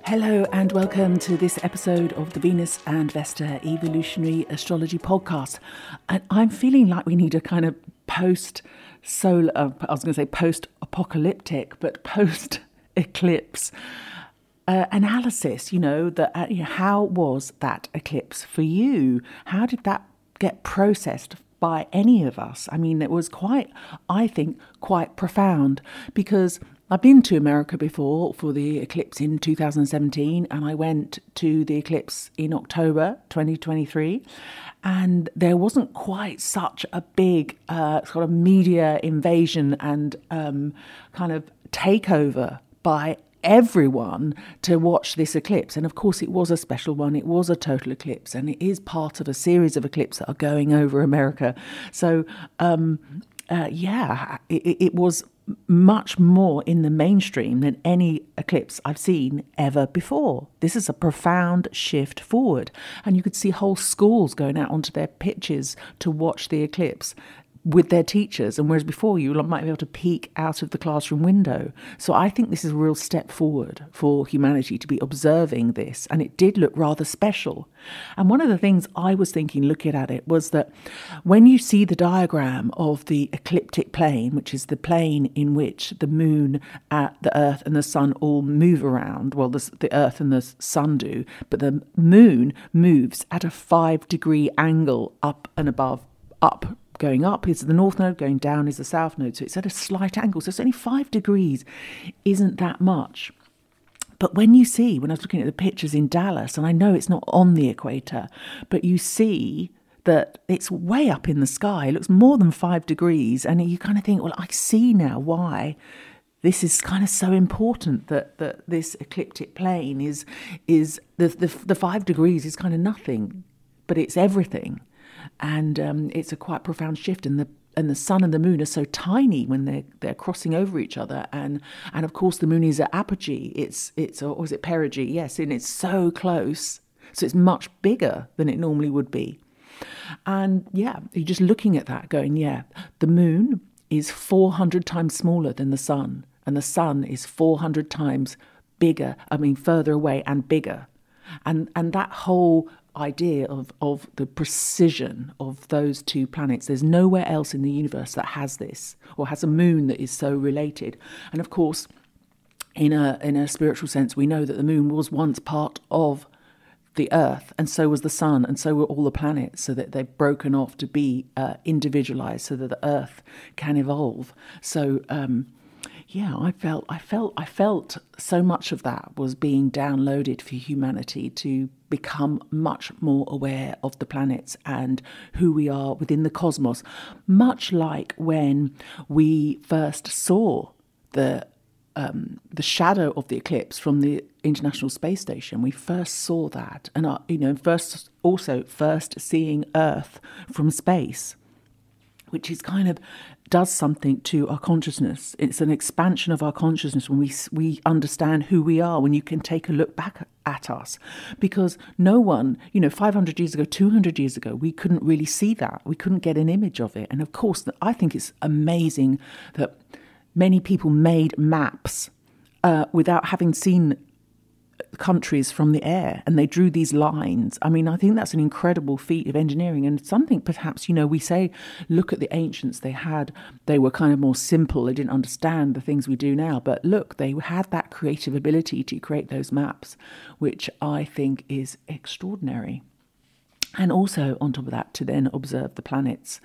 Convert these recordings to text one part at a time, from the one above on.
Hello and welcome to this episode of the Venus and Vesta Evolutionary Astrology Podcast. And I'm feeling like we need a kind of post-apocalyptic, but post-eclipse analysis, how was that eclipse for you? How did that get processed by any of us? I mean, it was quite profound, because I've been to America before for the eclipse in 2017, and I went to the eclipse in October 2023, and there wasn't quite such a big sort of media invasion and kind of takeover by everyone to watch this eclipse. And of course it was a special one, it was a total eclipse, and it is part of a series of eclipses that are going over America. So it was much more in the mainstream than any eclipse I've seen ever before. This is a profound shift forward, and you could see whole schools going out onto their pitches to watch the eclipse with their teachers, and whereas before you might be able to peek out of the classroom window. So I think this is a real step forward for humanity to be observing this, and it did look rather special. And one of the things I was thinking looking at it was that when you see the diagram of the ecliptic plane, which is the plane in which the moon, the earth and the sun all move around, well, the earth and the sun do, but the moon moves at a 5-degree angle up and above, up. Going up is the north node, going down is the south node. So it's at a slight angle. So it's only 5 degrees isn't that much. But when I was looking at the pictures in Dallas, and I know it's not on the equator, but you see that it's way up in the sky. It looks more than 5 degrees. And you kind of think, well, I see now why this is kind of so important, that this ecliptic plane is the 5 degrees is kind of nothing, but it's everything. And it's a quite profound shift, and the sun and the moon are so tiny when they're crossing over each other, and of course the moon is at apogee. Or is it perigee? Yes, and it's so close, so it's much bigger than it normally would be. And yeah, you're just looking at that, going, the moon is 400 times smaller than the sun, and the sun is 400 times bigger. I mean, further away and bigger, and that whole idea of the precision of those two planets. There's nowhere else in the universe that has this, or has a moon that is so related. And of course, in a spiritual sense, we know that the moon was once part of the earth, and so was the sun, and so were all the planets, so that they've broken off to be individualized so that the earth can evolve. So I felt so much of that was being downloaded for humanity to become much more aware of the planets and who we are within the cosmos. Much like when we first saw the shadow of the eclipse from the International Space Station. We first saw that, and first seeing Earth from space, which is kind of does something to our consciousness. It's an expansion of our consciousness when we understand who we are, when you can take a look back at us. Because no one, 500 years ago, 200 years ago, we couldn't really see that. We couldn't get an image of it. And of course, I think it's amazing that many people made maps without having seen countries from the air, and they drew these lines. I mean, I think that's an incredible feat of engineering, and something perhaps, we say, look at the ancients, they were kind of more simple, they didn't understand the things we do now, but look, they had that creative ability to create those maps, which I think is extraordinary. And also on top of that, to then observe the planets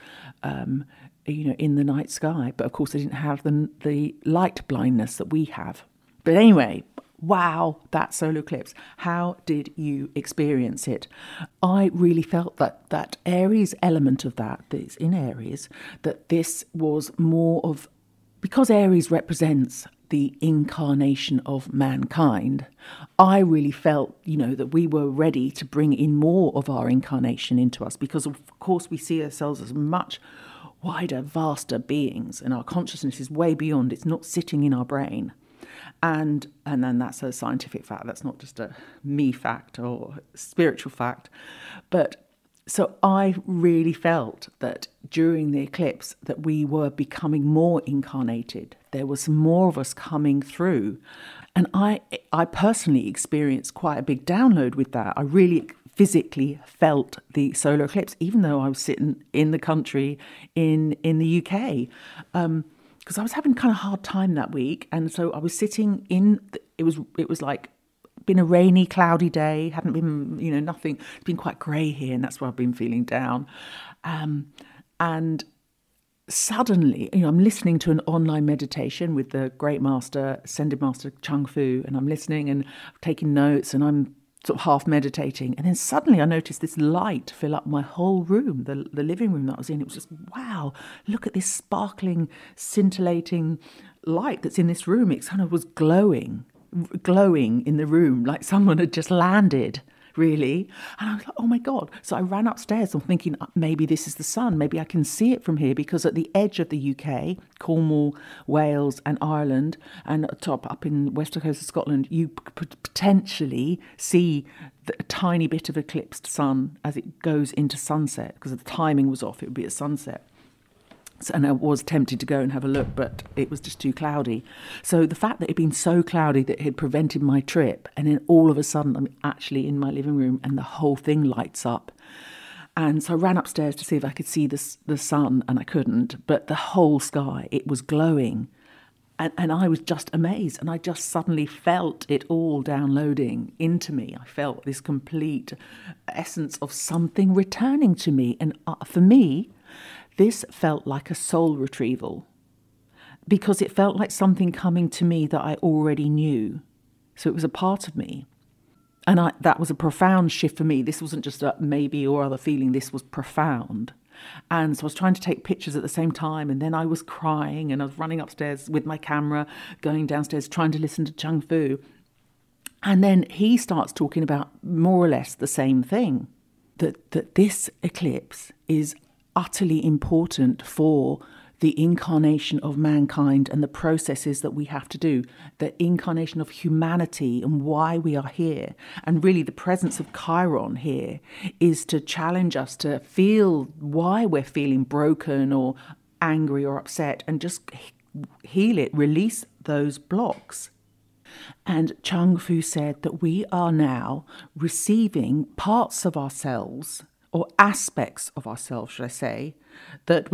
in the night sky, but of course they didn't have the light blindness that we have. But anyway, wow, that solar eclipse. How did you experience it? I really felt that Aries element of that's in Aries, that this was more of, because Aries represents the incarnation of mankind, I really felt, that we were ready to bring in more of our incarnation into us, because of course we see ourselves as much wider, vaster beings, and our consciousness is way beyond, it's not sitting in our brain. And then that's a scientific fact. That's not just a me fact or spiritual fact. But So I really felt that during the eclipse that we were becoming more incarnated. There was more of us coming through. And I personally experienced quite a big download with that. I really physically felt the solar eclipse, even though I was sitting in the country in the UK. Because I was having kind of hard time that week. And so I was sitting it was like been a rainy, cloudy day, hadn't been, nothing. It's been quite grey here, and that's why I've been feeling down. And suddenly, I'm listening to an online meditation with the great master, Ascended Master Chung Fu, and I'm listening and taking notes, and I'm sort of half meditating. And then suddenly I noticed this light fill up my whole room, the living room that I was in. It was just, wow, look at this sparkling, scintillating light that's in this room. It kind of was glowing in the room, like someone had just landed, really. And I was like, oh my God. So I ran upstairs and thinking, maybe this is the sun. Maybe I can see it from here, because at the edge of the UK, Cornwall, Wales and Ireland, and up in west coast of Scotland, you could potentially see a tiny bit of eclipsed sun as it goes into sunset, because the timing was off. It would be at sunset. And I was tempted to go and have a look, but it was just too cloudy. So the fact that it had been so cloudy that it had prevented my trip, and then all of a sudden I'm actually in my living room and the whole thing lights up. And so I ran upstairs to see if I could see the sun, and I couldn't. But the whole sky, it was glowing. And I was just amazed, and I just suddenly felt it all downloading into me. I felt this complete essence of something returning to me. And for me, this felt like a soul retrieval, because it felt like something coming to me that I already knew. So it was a part of me. And that was a profound shift for me. This wasn't just a maybe or other feeling. This was profound. And so I was trying to take pictures at the same time. And then I was crying, and I was running upstairs with my camera, going downstairs, trying to listen to Chung Fu. And then he starts talking about more or less the same thing, that this eclipse is utterly important for the incarnation of mankind and the processes that we have to do, the incarnation of humanity and why we are here. And really the presence of Chiron here is to challenge us to feel why we're feeling broken or angry or upset, and just heal it, release those blocks. And Chung Fu said that we are now receiving parts of ourselves, or aspects of ourselves, should I say, that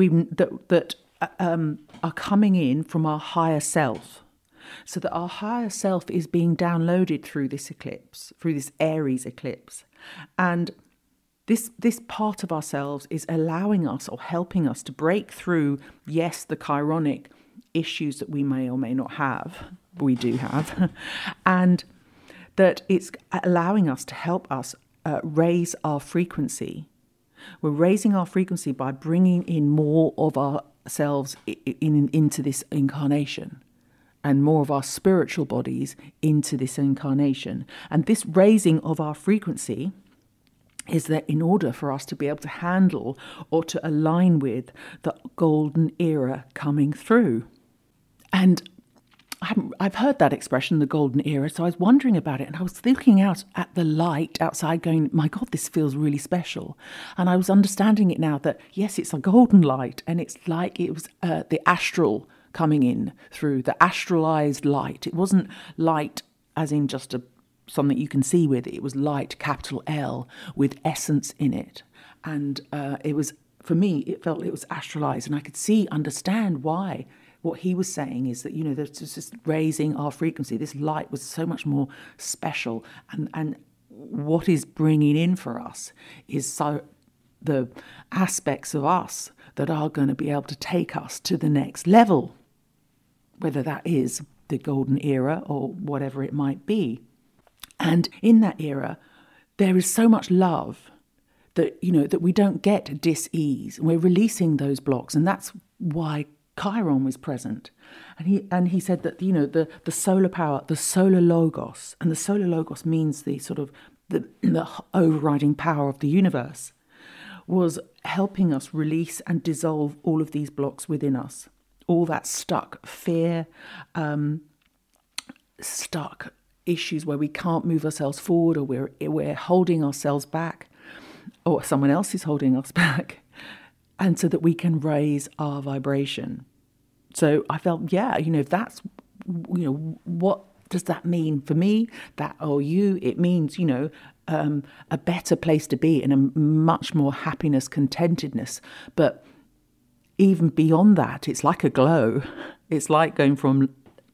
are coming in from our higher self. So that our higher self is being downloaded through this eclipse, through this Aries eclipse. And this part of ourselves is allowing us or helping us to break through, yes, the chironic issues that we may or may not have, we do have, and that it's allowing us to help us raise our frequency. We're raising our frequency by bringing in more of ourselves into this incarnation, and more of our spiritual bodies into this incarnation. And this raising of our frequency is that in order for us to be able to handle or to align with the golden era coming through. And I've heard that expression, the golden era, so I was wondering about it, and I was looking out at the light outside going, my God, this feels really special. And I was understanding it now that, yes, it's a golden light, and it's like it was the astral coming in through, the astralized light. It wasn't light as in just something you can see with. It was light, capital L, with essence in it. And it was, for me, it felt it was astralized, and I could understand why. What he was saying is that, there's just raising our frequency. This light was so much more special. And what is bringing in for us is so the aspects of us that are going to be able to take us to the next level, whether that is the golden era or whatever it might be. And in that era, there is so much love that, that we don't get dis-ease. We're releasing those blocks. And that's why Chiron was present, and he said that the solar power, the solar logos, and the solar logos means the sort of the overriding power of the universe, was helping us release and dissolve all of these blocks within us, all that stuck fear, stuck issues where we can't move ourselves forward, or we're holding ourselves back. or someone else is holding us back, and so that we can raise our vibration. So I felt, yeah, if that's, what does that mean for me, that or you? It means, a better place to be and a much more happiness, contentedness. But even beyond that, it's like a glow. It's like going from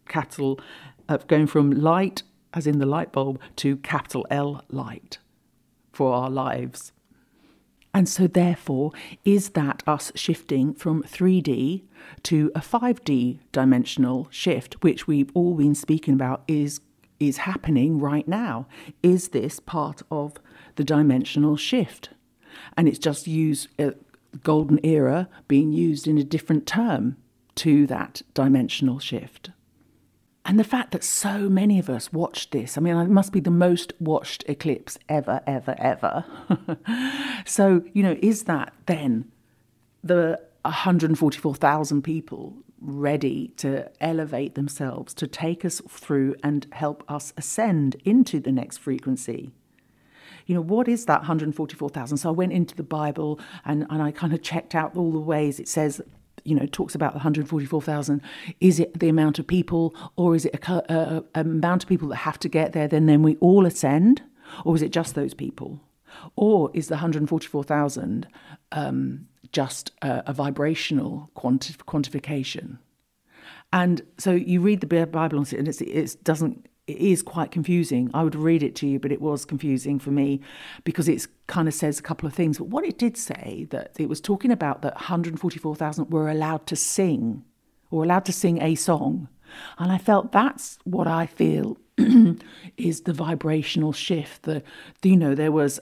light, as in the light bulb, to capital L light for our lives. And so therefore, is that us shifting from 3D to a 5D dimensional shift, which we've all been speaking about is happening right now? Is this part of the dimensional shift? And it's just used, golden era being used in a different term to that dimensional shift. And the fact that so many of us watched this, it must be the most watched eclipse ever, ever, ever. So, is that then the 144,000 people ready to elevate themselves, to take us through and help us ascend into the next frequency? What is that 144,000? So I went into the Bible and I kind of checked out all the ways it says, talks about the 144,000. Is it the amount of people, or is it a amount of people that have to get there, then we all ascend? Or is it just those people? Or is the 144,000 just a vibrational quantification? And so you read the Bible and it is quite confusing. I would read it to you, but it was confusing for me because it kind of says a couple of things. But what it did say, that it was talking about that 144,000 were allowed to sing, or allowed to sing a song. And I felt that's what I feel is the vibrational shift. There was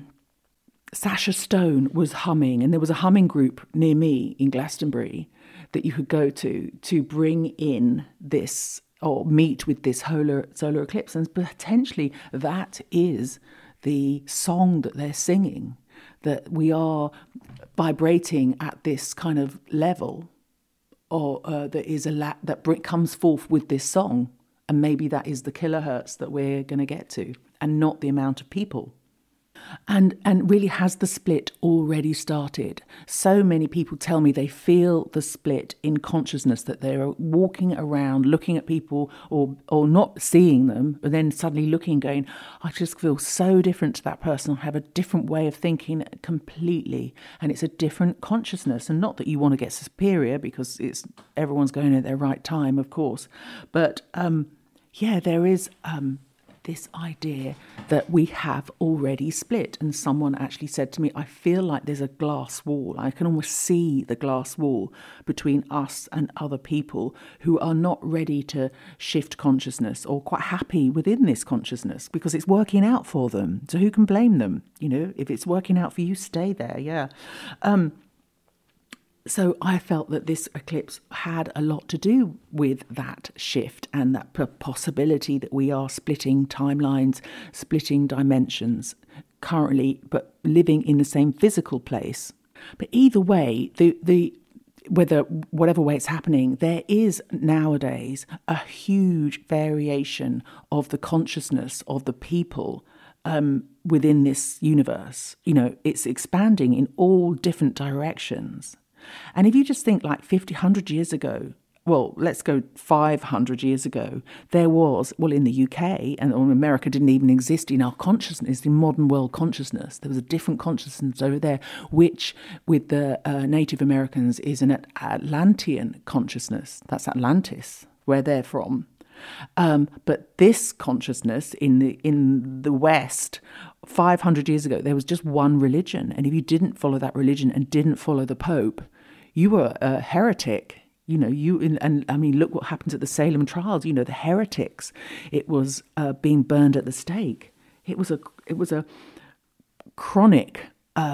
Sasha Stone was humming, and there was a humming group near me in Glastonbury that you could go to bring in this, or meet with this solar eclipse. And potentially that is the song that they're singing, that we are vibrating at this kind of level, or that comes forth with this song. And maybe that is the kilohertz that we're going to get to, and not the amount of people. And really, has the split already started? So many people tell me they feel the split in consciousness, that they're walking around looking at people or not seeing them, but then suddenly looking and going, I just feel so different to that person. I have a different way of thinking completely. And it's a different consciousness. And not that you want to get superior, because everyone's going at their right time, of course. But there is this idea that we have already split. And someone actually said to me, I feel like there's a glass wall. I can almost see the glass wall between us and other people who are not ready to shift consciousness, or quite happy within this consciousness because it's working out for them. So who can blame them? If it's working out for you, stay there. Yeah. So I felt that this eclipse had a lot to do with that shift, and that possibility that we are splitting timelines, splitting dimensions currently, but living in the same physical place. But either way, whatever way it's happening, there is nowadays a huge variation of the consciousness of the people within this universe. It's expanding in all different directions. And if you just think like 50, 100 years ago, well, let's go 500 years ago, there was, in the UK, and America didn't even exist in our consciousness, in modern world consciousness. There was a different consciousness over there, which with the Native Americans is an Atlantean consciousness. That's Atlantis, where they're from. But this consciousness in the West, 500 years ago, there was just one religion. And if you didn't follow that religion and didn't follow the Pope, you were a heretic. Look what happened at the Salem trials. The heretics. It was being burned at the stake. It was a chronic,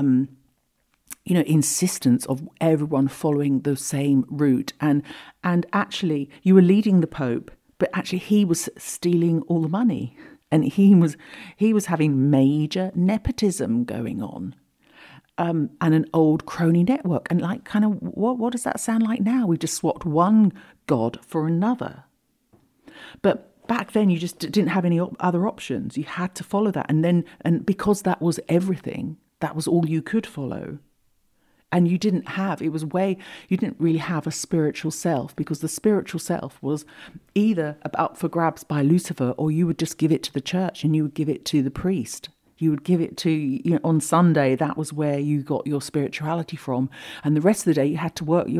insistence of everyone following the same route. And actually, you were leading the Pope, but actually he was stealing all the money, and he was having major nepotism going on. And an old crony network. And what does that sound like now? We've just swapped one god for another. But back then you just didn't have any other options. You had to follow that. And because that was everything, That was all you could follow. And you didn't really have a spiritual self, because the spiritual self was either up for grabs by Lucifer, or you would just give it to the church and you would give it to the priest. You would give it to, on Sunday, that was where you got your spirituality from. And the rest of the day you had to work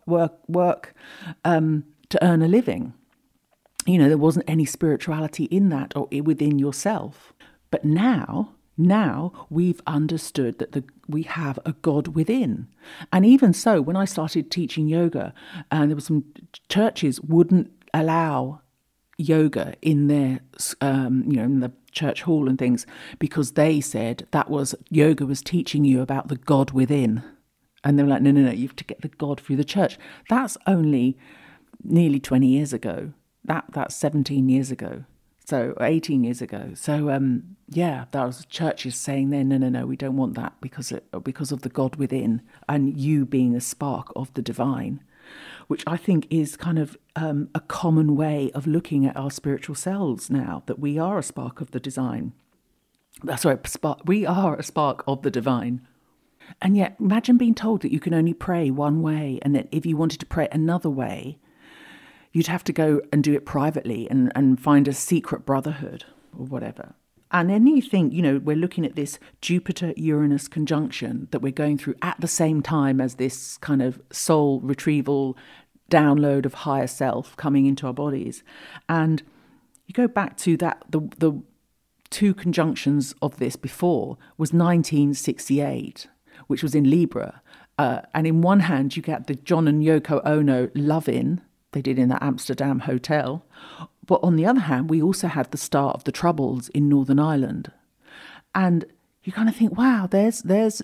to earn a living. There wasn't any spirituality in that or within yourself. But now we've understood that we have a God within. And even so, when I started teaching yoga, and there were some churches wouldn't allow yoga in their, in the church hall and things, because they said yoga was teaching you about the God within. And they were like, no, you have to get the God through the church. That's only nearly 20 years ago. That's 17 years ago. So 18 years ago. So, that was churches saying then, no, we don't want that because of the God within and you being a spark of the divine, which I think is kind of a common way of looking at our spiritual selves now, that we are a spark of the divine. We are a spark of the divine. And yet, imagine being told that you can only pray one way, and that if you wanted to pray another way, you'd have to go and do it privately and find a secret brotherhood or whatever. And then you think, we're looking at this Jupiter-Uranus conjunction that we're going through at the same time as this kind of soul retrieval download of higher self coming into our bodies. And you go back to that, the two conjunctions of this before was 1968, which was in Libra. And in one hand, you get the John and Yoko Ono love-in, they did in that Amsterdam hotel. But on the other hand, we also had the start of the Troubles in Northern Ireland. And you kind of think, wow, there's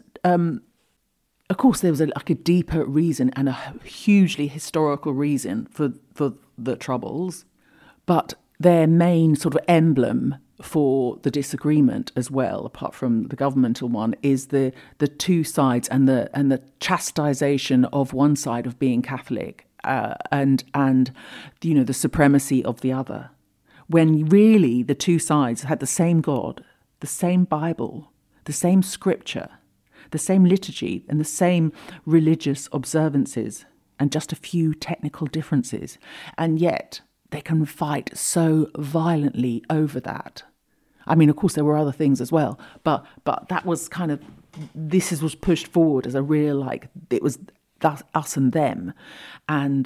of course there was a deeper reason and a hugely historical reason for the Troubles. But their main sort of emblem for the disagreement as well, apart from the governmental one, is the two sides and the chastisation of one side of being Catholic. And the supremacy of the other, when really the two sides had the same God, the same Bible, the same scripture, the same liturgy, and the same religious observances, and just a few technical differences, and yet they can fight so violently over that. I mean, of course, there were other things as well, but that was kind of, was pushed forward as a real, it was us and them. And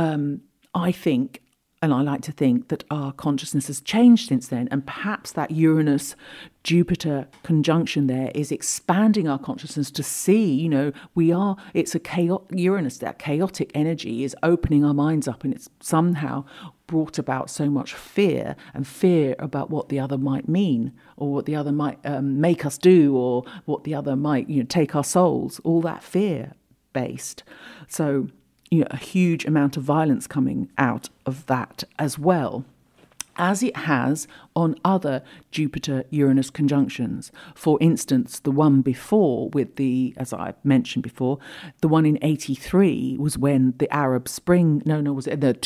I think, and I like to think, that our consciousness has changed since then, and perhaps that Uranus-Jupiter conjunction there is expanding our consciousness to see, it's a Uranus, that chaotic energy is opening our minds up, and it's somehow brought about so much fear, and fear about what the other might mean, or what the other might make us do, or what the other might, take our souls, all that fear based. So, a huge amount of violence coming out of that as well, as it has on other Jupiter-Uranus conjunctions. For instance, the one before as I mentioned before, the one in 83 was when the Arab Spring, was it the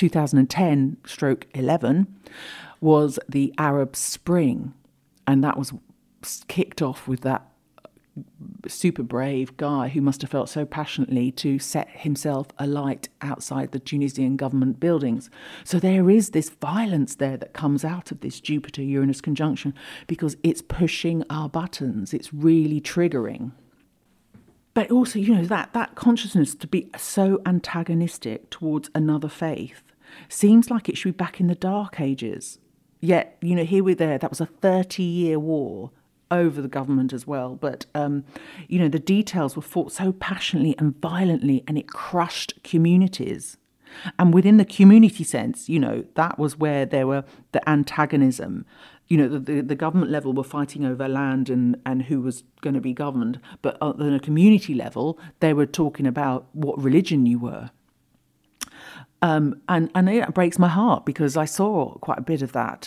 2010/11 was the Arab Spring. And that was kicked off with that super brave guy who must have felt so passionately to set himself alight outside the Tunisian government buildings. So there is this violence there that comes out of this Jupiter-Uranus conjunction, because it's pushing our buttons. It's really triggering. But also, that consciousness to be so antagonistic towards another faith seems like it should be back in the Dark Ages. Yet, here we're there. That was a 30-year war over the government as well. But, the details were fought so passionately and violently, and it crushed communities. And within the community sense, that was where there were the antagonism. The government level were fighting over land and who was going to be governed. But on a community level, they were talking about what religion you were. And it breaks my heart, because I saw quite a bit of that.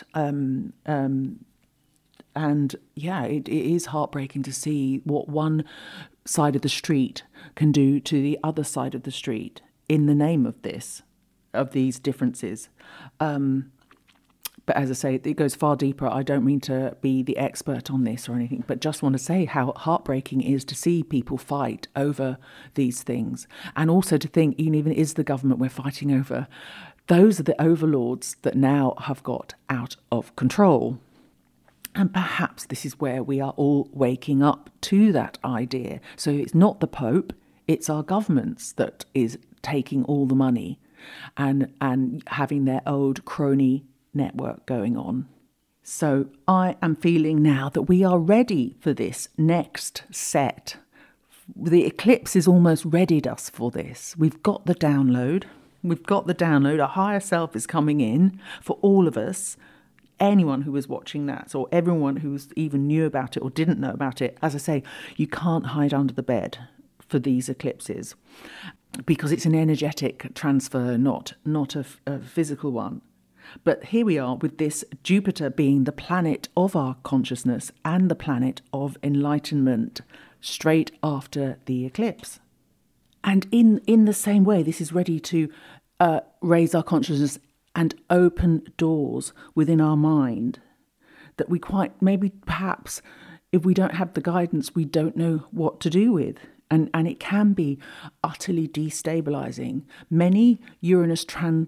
And it is heartbreaking to see what one side of the street can do to the other side of the street in the name of these differences. But as I say, it goes far deeper. I don't mean to be the expert on this or anything, but just want to say how heartbreaking it is to see people fight over these things. And also to think, even is the government we're fighting over, those are the overlords that now have got out of control. And perhaps this is where we are all waking up to that idea. So it's not the Pope, it's our governments that is taking all the money and having their old crony network going on. So I am feeling now that we are ready for this next set. The eclipse has almost readied us for this. We've got the download. A higher self is coming in for all of us. Anyone who was watching that, or everyone who even knew about it or didn't know about it. As I say, you can't hide under the bed for these eclipses because it's an energetic transfer, not a physical one. But here we are with this Jupiter being the planet of our consciousness and the planet of enlightenment straight after the eclipse. And in the same way, this is ready to raise our consciousness and open doors within our mind that we perhaps, if we don't have the guidance, we don't know what to do with. And it can be utterly destabilizing. Many Uranus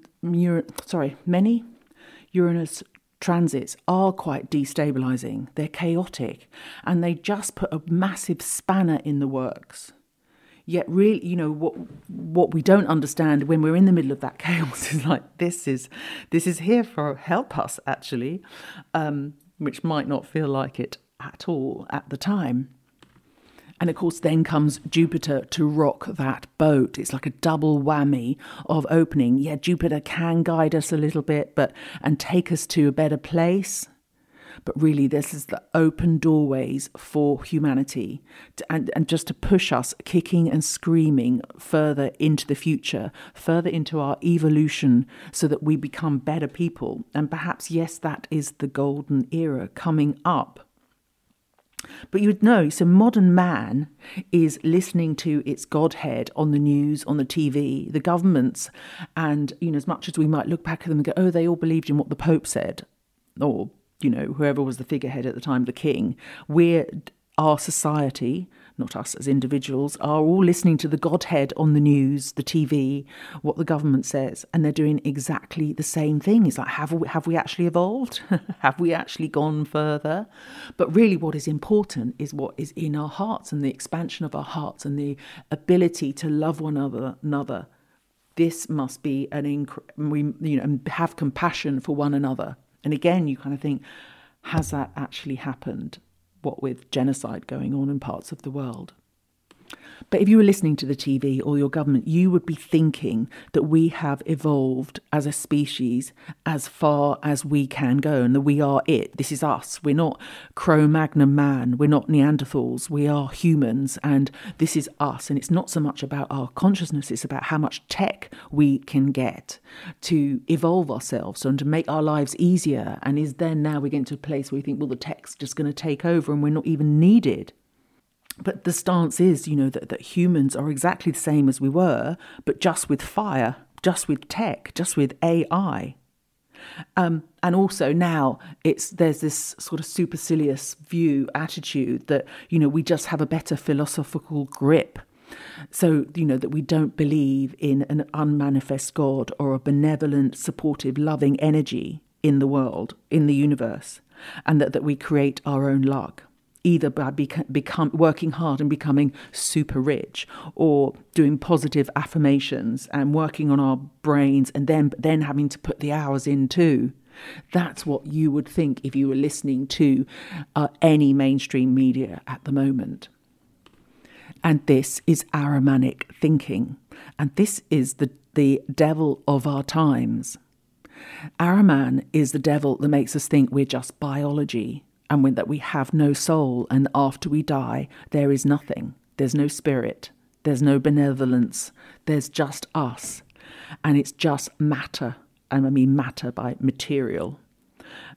transits are quite destabilizing. They're chaotic, and they just put a massive spanner in the works. Yet really, what we don't understand when we're in the middle of that chaos is like, this is here for help us, actually, which might not feel like it at all at the time. And of course, then comes Jupiter to rock that boat. It's like a double whammy of opening. Yeah, Jupiter can guide us a little bit, and take us to a better place. But really, this is the open doorways for humanity, and just to push us kicking and screaming further into the future, further into our evolution, so that we become better people. And perhaps, yes, that is the golden era coming up. But you would know, so modern man is listening to its Godhead on the news, on the TV, the governments, and, as much as we might look back at them and go, oh, they all believed in what the Pope said, or, whoever was the figurehead at the time, the king, our society, not us as individuals, are all listening to the Godhead on the news, the TV, what the government says, and they're doing exactly the same thing. It's like, have we actually evolved? Have we actually gone further? But really what is important is what is in our hearts, and the expansion of our hearts, and the ability to love one another. This must be and have compassion for one another. And again, you kind of think, has that actually happened? What with genocide going on in parts of the world. But if you were listening to the TV or your government, you would be thinking that we have evolved as a species as far as we can go, and that we are it. This is us. We're not Cro-Magnon man. We're not Neanderthals. We are humans, and this is us. And it's not so much about our consciousness. It's about how much tech we can get to evolve ourselves and to make our lives easier. And now we're getting to a place where we think, well, the tech's just going to take over and we're not even needed. But the stance is, that humans are exactly the same as we were, but just with fire, just with tech, just with AI. And also now there's this sort of supercilious attitude that, we just have a better philosophical grip. So, that we don't believe in an unmanifest God or a benevolent, supportive, loving energy in the world, in the universe, and that we create our own luck. Either by working hard and becoming super rich, or doing positive affirmations and working on our brains, and then having to put the hours in too. That's what you would think if you were listening to any mainstream media at the moment. And this is Ahrimanic thinking. And this is the devil of our times. Ahriman is the devil that makes us think we're just biology, and that we have no soul, and after we die, there is nothing. There's no spirit. There's no benevolence. There's just us. And it's just matter. And I mean matter by material.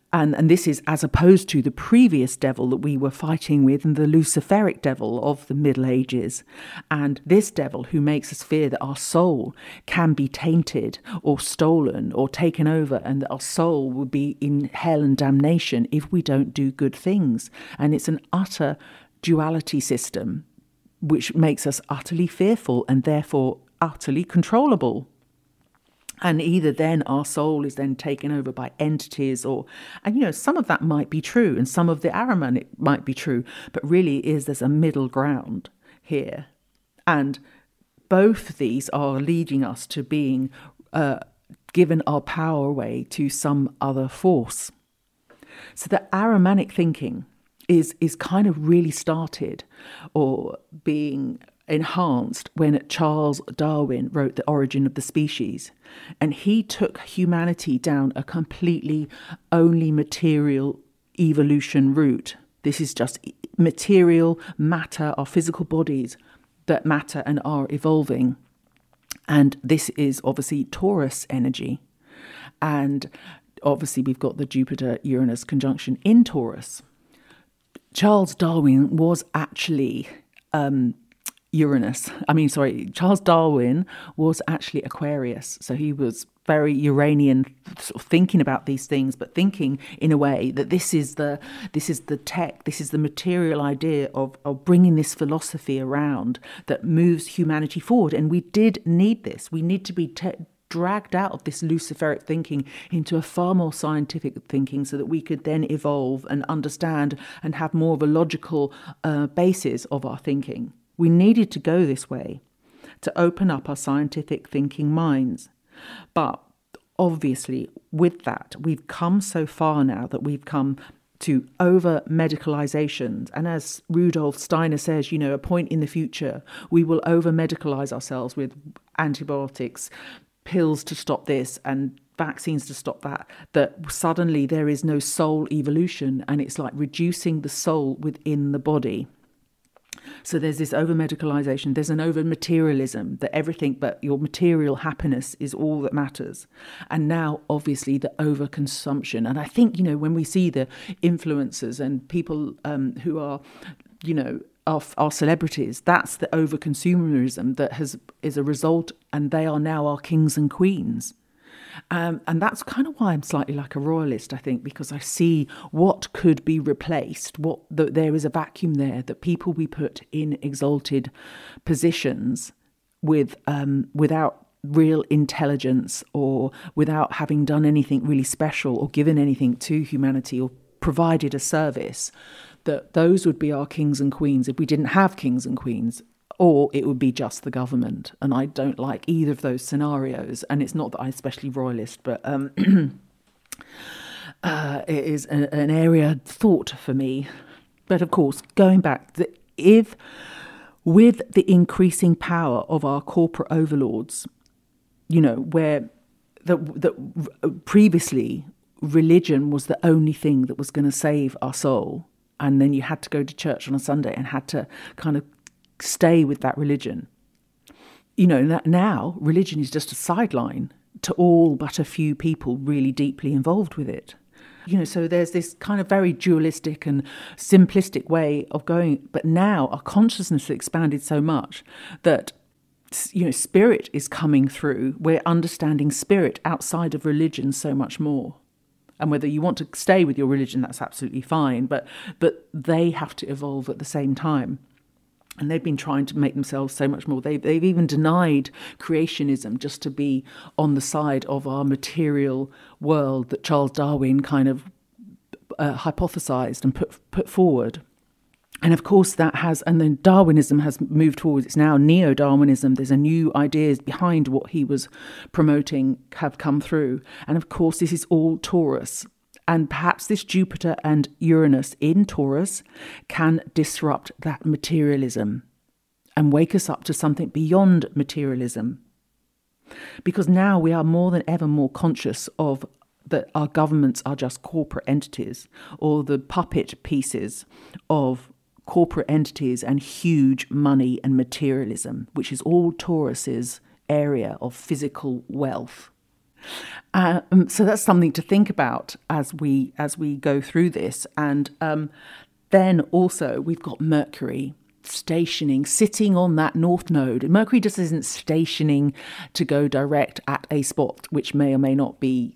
And this is as opposed to the previous devil that we were fighting with, and the Luciferic devil of the Middle Ages. And this devil who makes us fear that our soul can be tainted or stolen or taken over, and that our soul will be in hell and damnation if we don't do good things. And it's an utter duality system which makes us utterly fearful and therefore utterly controllable. And either then our soul is then taken over by entities, and some of that might be true, and some of the Ahriman might be true, but really there's a middle ground here. And both of these are leading us to being given our power away to some other force. So the Ahrimanic thinking is kind of really started or being enhanced when Charles Darwin wrote The Origin of the Species, and he took humanity down a completely only material evolution route. This is just material matter, our physical bodies that matter and are evolving. And this is obviously Taurus energy. And obviously we've got the Jupiter-Uranus conjunction in Taurus. Charles Darwin was actually Charles Darwin was actually Aquarius. So he was very Uranian, sort of thinking about these things, but thinking in a way that this is the tech, this is the material idea of bringing this philosophy around that moves humanity forward. And we did need this. We need to be dragged out of this Luciferic thinking into a far more scientific thinking so that we could then evolve and understand and have more of a logical basis of our thinking. We needed to go this way to open up our scientific thinking minds. But obviously with that, we've come so far now that we've come to over-medicalizations. And as Rudolf Steiner says, a point in the future, we will over-medicalize ourselves with antibiotics, pills to stop this and vaccines to stop that suddenly there is no soul evolution, and it's like reducing the soul within the body. So there's this over-medicalization, there's an over-materialism, that everything but your material happiness is all that matters. And now, obviously, the over-consumption. And I think, when we see the influencers and people who are, our celebrities, that's the over-consumerism that is a result, and they are now our kings and queens. And that's kind of why I'm slightly like a royalist, I think, because I see what could be replaced, there is a vacuum there, that people we put in exalted positions without real intelligence or without having done anything really special or given anything to humanity or provided a service, that those would be our kings and queens if we didn't have kings and queens. Or it would be just the government. And I don't like either of those scenarios. And it's not that I'm especially royalist, but it is an area of thought for me. But of course, going back, if with the increasing power of our corporate overlords, where previously religion was the only thing that was going to save our soul, and then you had to go to church on a Sunday and had to kind of stay with that religion. Now religion is just a sideline to all but a few people really deeply involved with it. So there's this kind of very dualistic and simplistic way of going. But now our consciousness has expanded so much that, spirit is coming through. We're understanding spirit outside of religion so much more. And whether you want to stay with your religion, that's absolutely fine. But they have to evolve at the same time. And they've been trying to make themselves so much more. They've even denied creationism just to be on the side of our material world that Charles Darwin kind of hypothesized and put forward. And of course and then Darwinism has moved forward. It's now neo-Darwinism. There's a new ideas behind what he was promoting have come through. And of course, this is all Taurus. And perhaps this Jupiter and Uranus in Taurus can disrupt that materialism and wake us up to something beyond materialism. Because now we are more than ever more conscious of that our governments are just corporate entities, or the puppet pieces of corporate entities and huge money and materialism, which is all Taurus's area of physical wealth. So that's something to think about as we go through this. And then also we've got Mercury sitting on that north node. Mercury just isn't stationing to go direct at a spot, which may or may not be,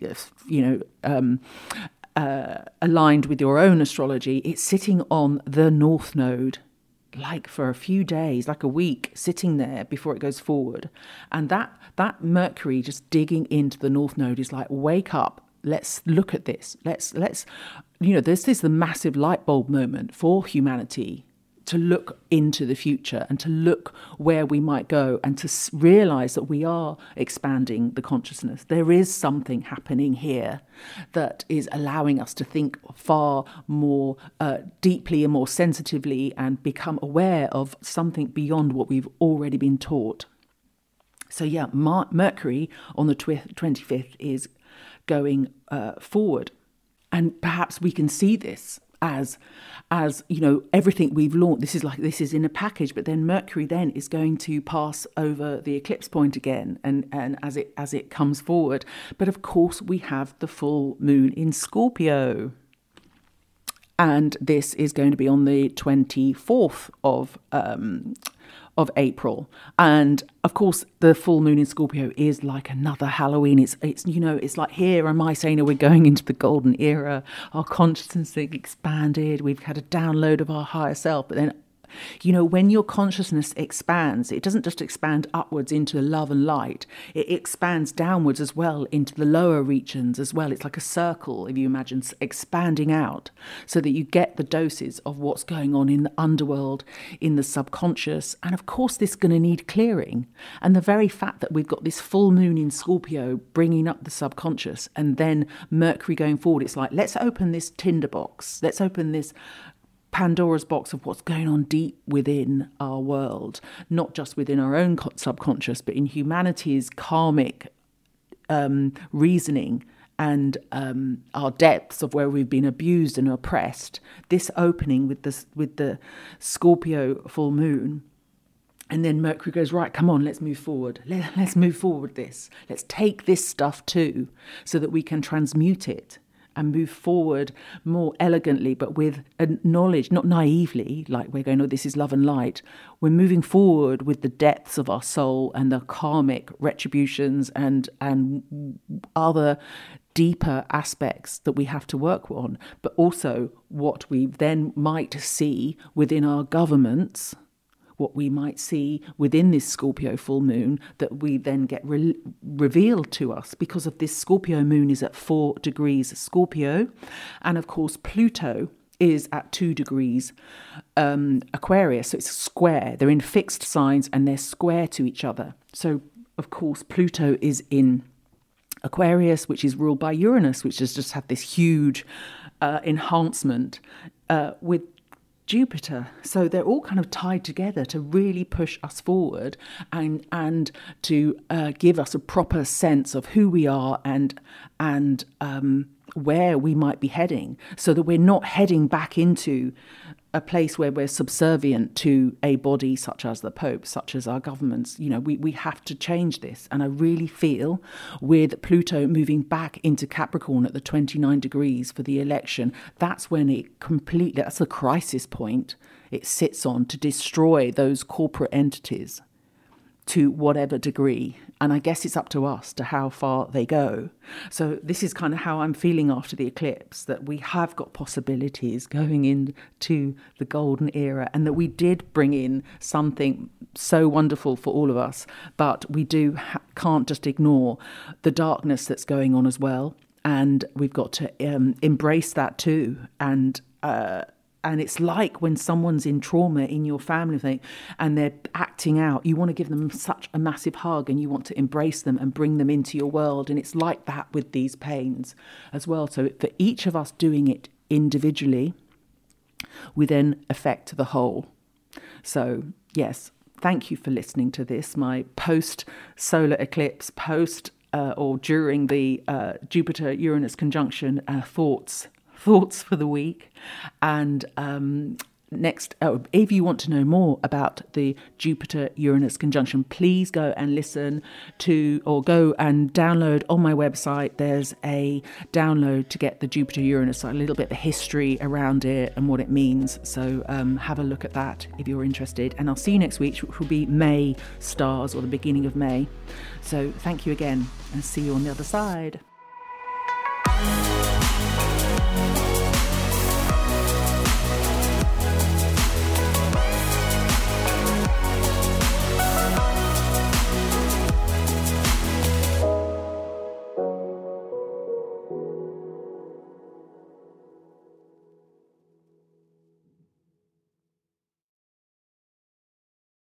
aligned with your own astrology. It's sitting on the north node, like for a few days, like a week, sitting there before it goes forward. And that Mercury just digging into the north node is like, wake up, let's look at this. Let's this is the massive light bulb moment for humanity, to look into the future and to look where we might go, and to realize that we are expanding the consciousness. There is something happening here that is allowing us to think far more deeply and more sensitively, and become aware of something beyond what we've already been taught. So yeah, Mercury on the 25th is going forward. And perhaps we can see this as everything we've launched. This is in a package, but then Mercury then is going to pass over the eclipse point again, and as it comes forward. But of course we have the full moon in Scorpio, and this is going to be on the 24th of April. And of course the full moon in Scorpio is like another Halloween. It's like, here am I saying, we're going into the golden era, our consciousness is expanded, we've had a download of our higher self. But then, when your consciousness expands, it doesn't just expand upwards into love and light, it expands downwards as well into the lower regions as well. It's like a circle, if you imagine, expanding out, so that you get the doses of what's going on in the underworld, in the subconscious. And of course this is going to need clearing. And the very fact that we've got this full moon in Scorpio bringing up the subconscious, and then Mercury going forward, it's like, let's open this tinderbox, let's open this Pandora's box of what's going on deep within our world, not just within our own subconscious, but in humanity's karmic reasoning, and our depths of where we've been abused and oppressed. This opening with the Scorpio full moon. And then Mercury goes, right, come on, let's move forward. Let's move forward this. Let's take this stuff too, so that we can transmute it and move forward more elegantly, but with a knowledge, not naively, like we're going, oh, this is love and light. We're moving forward with the depths of our soul and the karmic retributions and other deeper aspects that we have to work on, but also what we then might see within our governments, what we might see within this Scorpio full moon, that we then get revealed to us, because of this Scorpio moon is at 4 degrees Scorpio. And of course, Pluto is at 2 degrees Aquarius. So it's square. They're in fixed signs and they're square to each other. So of course, Pluto is in Aquarius, which is ruled by Uranus, which has just had this huge enhancement with Jupiter. So they're all kind of tied together to really push us forward and to give us a proper sense of who we are and where we might be heading, so that we're not heading back into a place where we're subservient to a body such as the Pope, such as our governments. We have to change this. And I really feel with Pluto moving back into Capricorn at the 29 degrees for the election, that's when that's a crisis point it sits on, to destroy those corporate entities to whatever degree. And I guess it's up to us to how far they go. So this is kind of how I'm feeling after the eclipse, that we have got possibilities going into the golden era, and that we did bring in something so wonderful for all of us, but we can't just ignore the darkness that's going on as well. And we've got to embrace that too. And it's like when someone's in trauma in your family thing and they're acting out, you want to give them such a massive hug and you want to embrace them and bring them into your world. And it's like that with these pains as well. So for each of us doing it individually, we then affect the whole. So yes, thank you for listening to this, my post-solar eclipse, or during the Jupiter-Uranus conjunction thoughts for the week. And if you want to know more about the Jupiter-Uranus conjunction, please go and listen to, or go and download on my website. There's a download to get the Jupiter-Uranus, so a little bit of the history around it and what it means. So have a look at that if you're interested. And I'll see you next week, which will be May stars, or the beginning of May. So thank you again, and see you on the other side.